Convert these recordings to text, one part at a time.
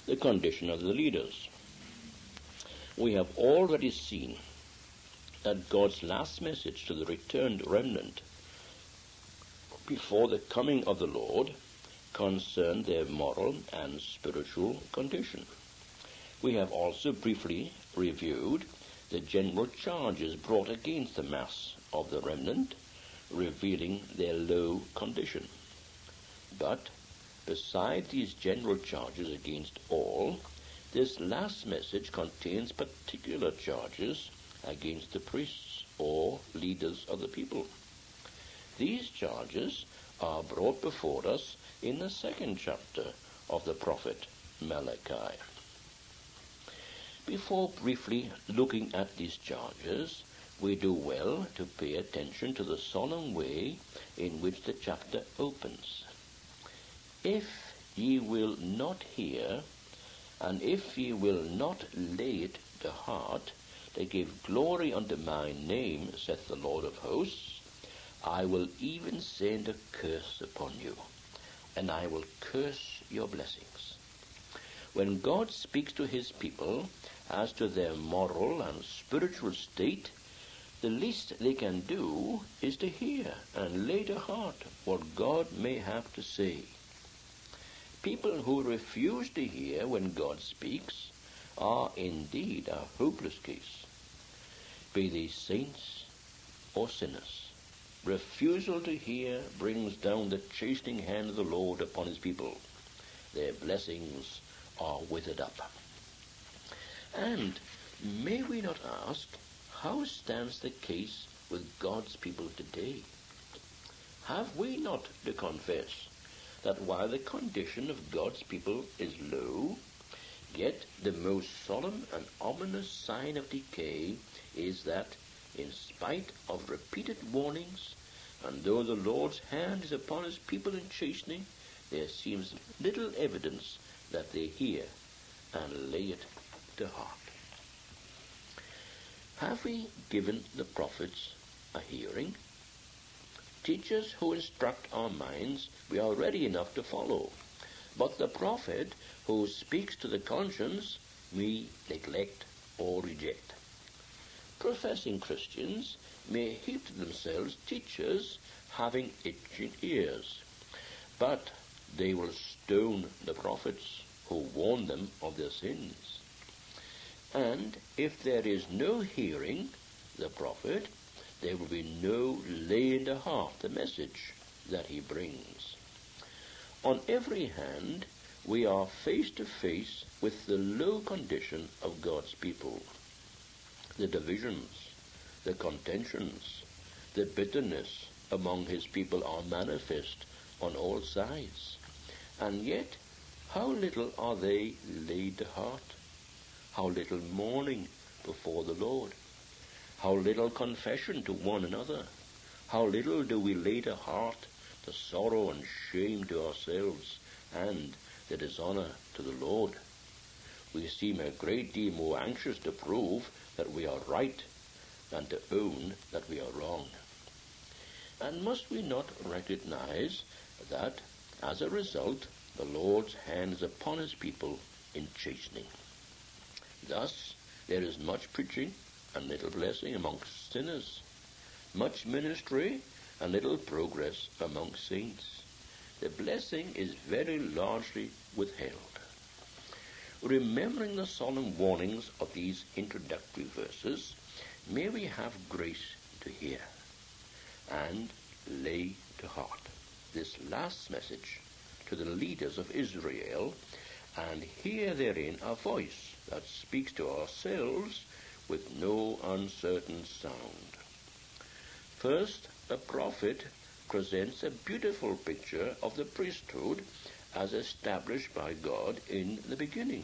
the condition of the leaders. We have already seen that God's last message to the returned remnant before the coming of the Lord concerned their moral and spiritual condition. We have also briefly reviewed the general charges brought against the mass of the remnant, revealing their low condition. But beside these general charges against all, this last message contains particular charges against the priests or leaders of the people. These charges are brought before us in the second chapter of the prophet Malachi. Before briefly looking at these charges, we do well to pay attention to the solemn way in which the chapter opens. If ye will not hear, and if ye will not lay it to heart, to give glory unto my name, saith the Lord of hosts, I will even send a curse upon you, and I will curse your blessings. When God speaks to his people as to their moral and spiritual state, the least they can do is to hear and lay to heart what God may have to say. People who refuse to hear when God speaks are indeed a hopeless case. Be they saints or sinners, refusal to hear brings down the chastening hand of the Lord upon his people. Their blessings are withered up. And may we not ask, how stands the case with God's people today? Have we not to confess that while the condition of God's people is low, yet the most solemn and ominous sign of decay is that, in spite of repeated warnings, and though the Lord's hand is upon his people in chastening, there seems little evidence that they hear and lay it to heart. Have we given the prophets a hearing? Teachers who instruct our minds we are ready enough to follow, but the prophet who speaks to the conscience we neglect or reject. Professing Christians may heap to themselves teachers having itching ears, but they will stone the prophets who warn them of their sins. And if there is no hearing the prophet, there will be no laying to heart the message that he brings. On every hand, we are face to face with the low condition of God's people. The divisions, the contentions, the bitterness among his people are manifest on all sides. And yet, how little are they laid to heart? How little mourning before the Lord? How little confession to one another? How little do we lay to heart the sorrow and shame to ourselves and the dishonor to the Lord? We seem a great deal more anxious to prove that we are right than to own that we are wrong. And must we not recognize that, as a result, the Lord's hand is upon his people in chastening? Thus, there is much preaching and little blessing amongst sinners, much ministry and little progress among saints. The blessing is very largely withheld. Remembering the solemn warnings of these introductory verses, may we have grace to hear and lay to heart this last message to the leaders of Israel, and hear therein a voice that speaks to ourselves with no uncertain sound. First, the prophet presents a beautiful picture of the priesthood as established by God in the beginning.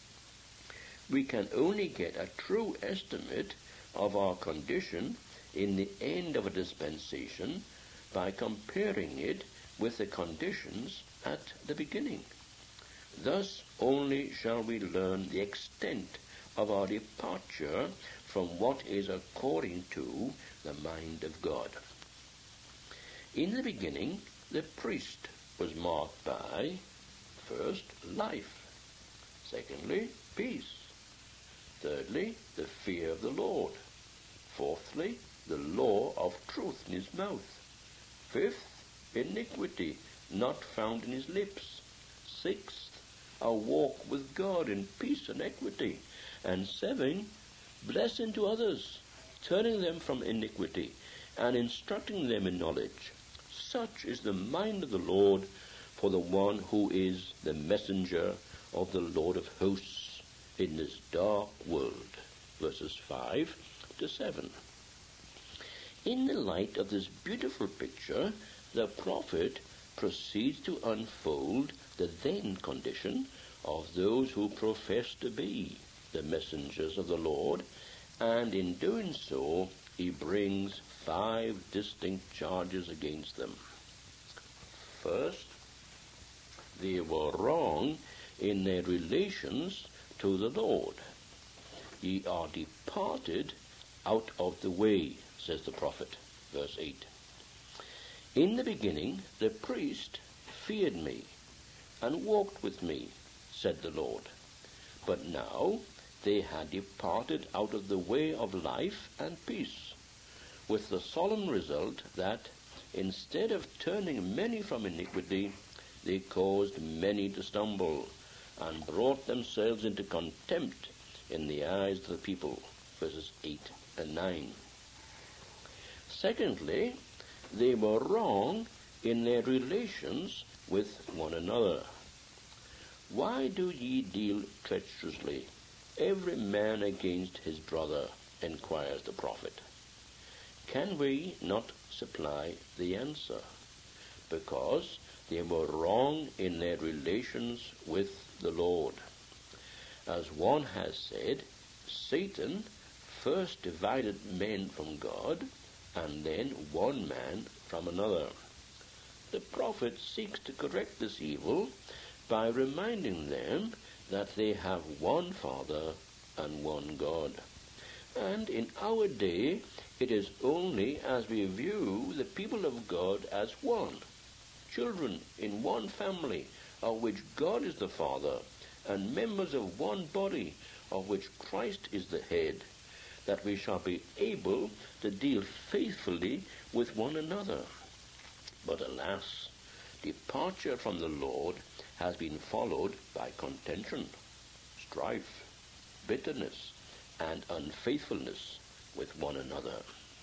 We can only get a true estimate of our condition in the end of a dispensation by comparing it with the conditions at the beginning. Thus only shall we learn the extent of our departure from what is according to the mind of God. In the beginning, the priest was marked by, first, life, Secondly, peace. Thirdly, the fear of the Lord. Fourthly, the law of truth in his mouth. Fifth, iniquity not found in his lips. Sixth, a walk with God in peace and equity. And seven, blessing to others, turning them from iniquity and instructing them in knowledge. Such is the mind of the Lord for the one who is the messenger of the Lord of hosts in this dark world. Verses 5 to 7. In the light of this beautiful picture, the prophet proceeds to unfold the then condition of those who profess to be the messengers of the Lord, and in doing so, he brings 5 distinct charges against them. First, they were wrong in their relations to the Lord. Ye are departed out of the way, says the prophet, verse 8. In the beginning, the priest feared me and walked with me, said the Lord. But now they had departed out of the way of life and peace, with the solemn result that, instead of turning many from iniquity, they caused many to stumble, and brought themselves into contempt in the eyes of the people, verses 8 and 9. Secondly, they were wrong in their relations with one another. Why do ye deal treacherously, every man against his brother, inquires the prophet. Can we not supply the answer? Because they were wrong in their relations with the Lord. As one has said, Satan first divided men from God, and then one man from another. The prophet seeks to correct this evil by reminding them that they have one Father and one God. And in our day, it is only as we view the people of God as one, children in one family, of which God is the Father, and members of one body, of which Christ is the head, that we shall be able to deal faithfully with one another. But alas, departure from the Lord has been followed by contention, strife, bitterness, and unfaithfulness with one another.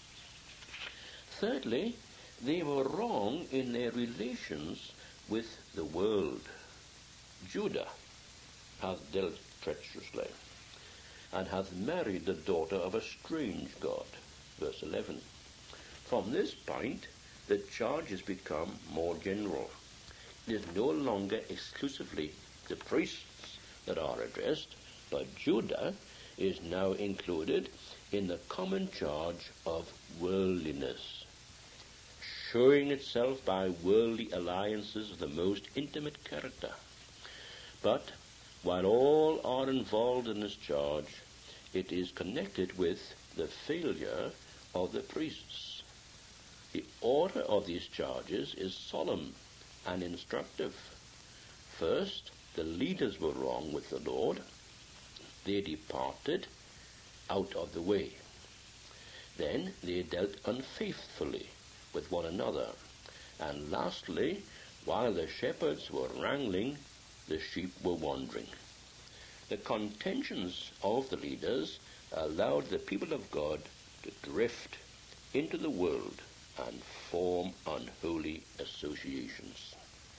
Thirdly, they were wrong in their relations with the world. Judah hath dealt treacherously, and hath married the daughter of a strange god. Verse 11. From this point, the charge has become more general. It is no longer exclusively the priests that are addressed, but Judah is now included in the common charge of worldliness, showing itself by worldly alliances of the most intimate character. But while all are involved in this charge, it is connected with the failure of the priests. The order of these charges is solemn and instructive. First, the leaders were wrong with the Lord. They departed out of the way. Then they dealt unfaithfully with one another. And lastly, while the shepherds were wrangling, the sheep were wandering. The contentions of the leaders allowed the people of God to drift into the world and form unholy associations.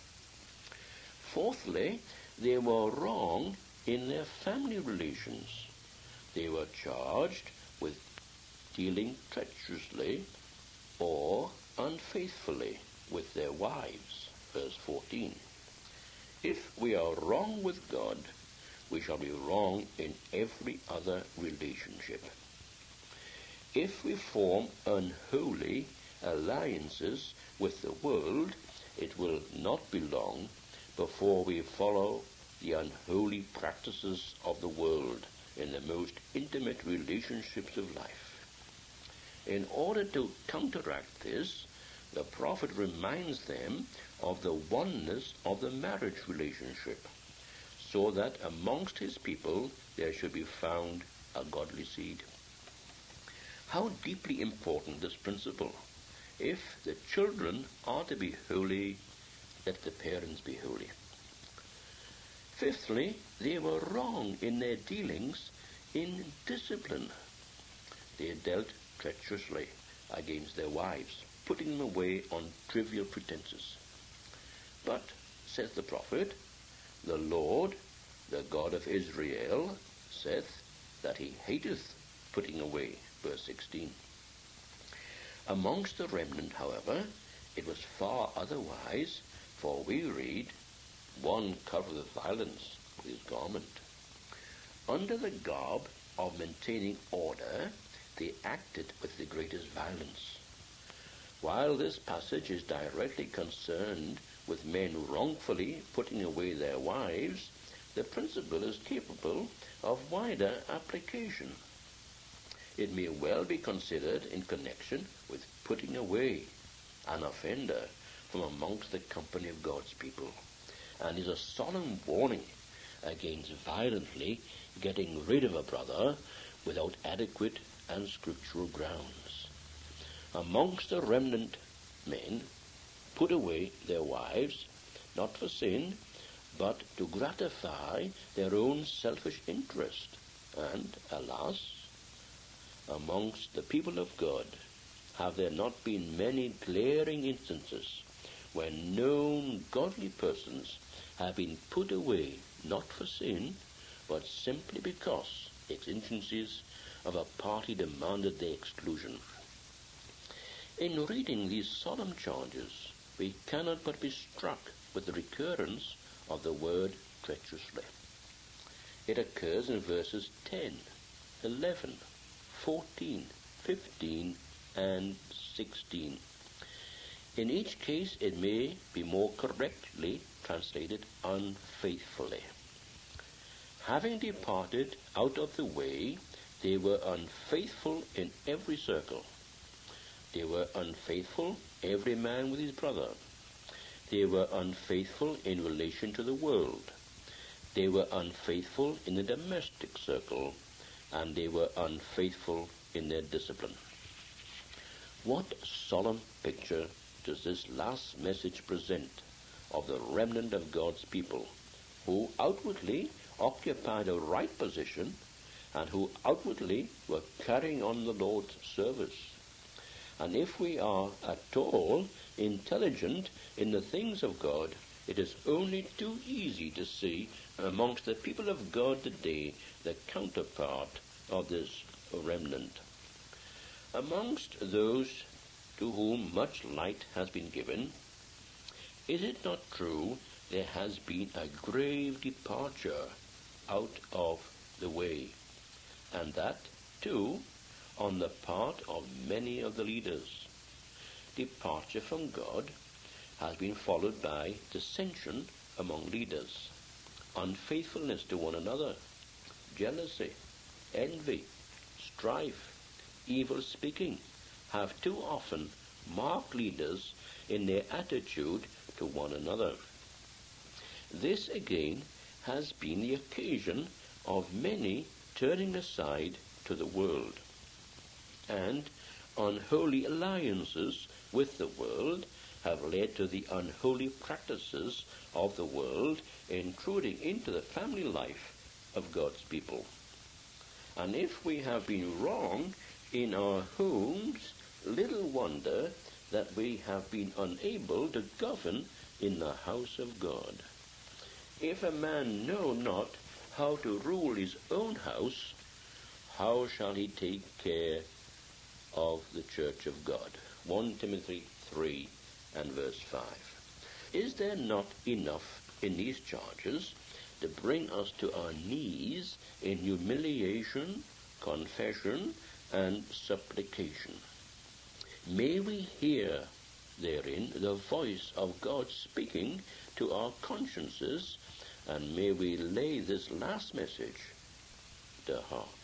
Fourthly, they were wrong in their family relations. They were charged with dealing treacherously or unfaithfully with their wives. Verse 14. If we are wrong with God, we shall be wrong in every other relationship. If we form unholy alliances with the world, it will not be long before we follow the unholy practices of the world in the most intimate relationships of life. In order to counteract this, the prophet reminds them of the oneness of the marriage relationship, so that amongst his people there should be found a godly seed. How deeply important this principle! If the children are to be holy, let the parents be holy. Fifthly, they were wrong in their dealings in discipline. They dealt treacherously against their wives, putting them away on trivial pretenses. But, says the prophet, the Lord, the God of Israel, saith that he hateth putting away. Verse 16. Amongst the remnant, however, it was far otherwise, for we read, one covereth violence with his garment. Under the garb of maintaining order, they acted with the greatest violence. While this passage is directly concerned with men wrongfully putting away their wives, the principle is capable of wider application. It may well be considered in connection with putting away an offender from amongst the company of God's people, and is a solemn warning against violently getting rid of a brother without adequate and scriptural grounds. Amongst the remnant, men put away their wives, not for sin, but to gratify their own selfish interest. And, alas, amongst the people of God, have there not been many glaring instances when known godly persons have been put away not for sin, but simply because exigencies of a party demanded their exclusion? In reading these solemn charges, we cannot but be struck with the recurrence of the word treacherously. It occurs in verses 10, 11, 14, 15, and 16. In each case, it may be more correctly translated unfaithfully. Having departed out of the way, they were unfaithful in every circle. They were unfaithful, every man with his brother. They were unfaithful in relation to the world. They were unfaithful in the domestic circle, and they were unfaithful in their discipline. What solemn picture does this last message present of the remnant of God's people, who outwardly occupied a right position and who outwardly were carrying on the Lord's service? And if we are at all intelligent in the things of God, it is only too easy to see amongst the people of God today the counterpart of this remnant. Amongst those to whom much light has been given, is it not true there has been a grave departure out of the way, and that, too, on the part of many of the leaders? Departure from God has been followed by dissension among leaders, unfaithfulness to one another, jealousy, envy, strife, evil speaking have too often marked leaders in their attitude to one another. This again has been the occasion of many turning aside to the world, and unholy alliances with the world have led to the unholy practices of the world intruding into the family life of God's people. And if we have been wrong in our homes, little wonder that we have been unable to govern in the house of God. If a man know not how to rule his own house, how shall he take care of the church of God? 1 Timothy 3 and verse 5. Is there not enough in these charges to bring us to our knees in humiliation, confession, and supplication? May we hear therein the voice of God speaking to our consciences, and may we lay this last message to heart.